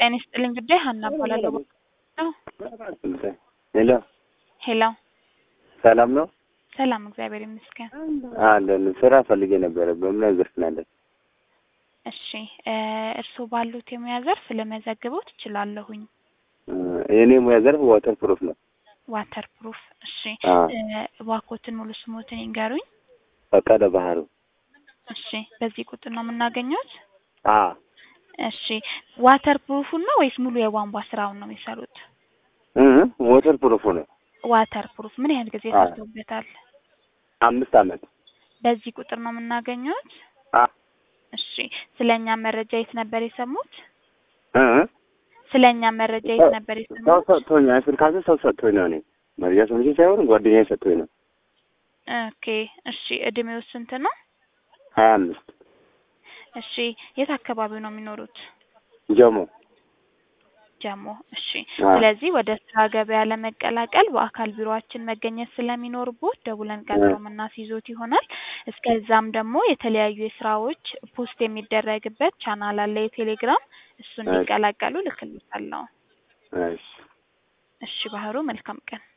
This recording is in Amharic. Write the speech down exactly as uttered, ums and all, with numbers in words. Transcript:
ጤና ይስጥልኝ ጉዳይ ሀና እባላለሁ። ሄሎ ሄሎ ሰላም ነው? ሰላም እግዚአብሔር ይመስገን። አለን ስራ ፈልጌ ነበረ። በምን ዘርፍ ናለ? እሺ እርስዎ ባሉት የሙያ ዘርፍ ለመዘግበው ትችላለሁኝ። የኔ ሙያ ዘርፍ ዋተር ፕሩፍ ነው። ዋተር ፕሩፍ። እሺ እባክዎትን ሙሉ ስሞትን ይንገሩኝ። ፈቀደ ባህሩ። እሺ በዚህ ቁጥር ነው የምናገኘው? አ እሺ ዋተር ፕሩፍ ነው ወይስ ሙሉ የቧንቧ ስራውን ነው የሚሰሩት? እህ ዋተር ፕሩፍ ነው። ዋተር ፕሩፍ ምን ያህል ጊዜ ሰርተውበታል? አምስት አመት። በዚህ ቁጥር ነው የምናገኘው? አ እሺ ስለኛ መረጃ የት ነበር የሰሙት? እህ ስለኛ መረጃ የት ነበር የሰሙት? ሰው ሰጥቶኛል። ስልካችሁ ሰው ሰጥቶኝ ነው። እኔ መረጃ ሰምቼ ሳይሆን ጓደኛዬ ሰጥቶኝ ነው። ኦኬ እሺ እድሜው ስንት ነው? ሀያ አምስት እሺ የት አካባቢ ነው የሚኖሩት? ጀሞ ጀሞ። እሺ ስለዚህ ወደ ስራ ገበያ ለመቀላቀል በአካል ቢሮአችን መገኘት ስለሚኖርቦት ደውለን ቀጠሮ የምናስይዞት ይሆናል። እስከዛም ደግሞ የተለያዩ የስራዎች ፖስት የሚደረግበት ቻናል አለ የቴሌግራም፣ እሱን እንዲቀላቀሉ ልክልዎታለሁ። እሺ እሺ ባህሩ መልካም ቀን።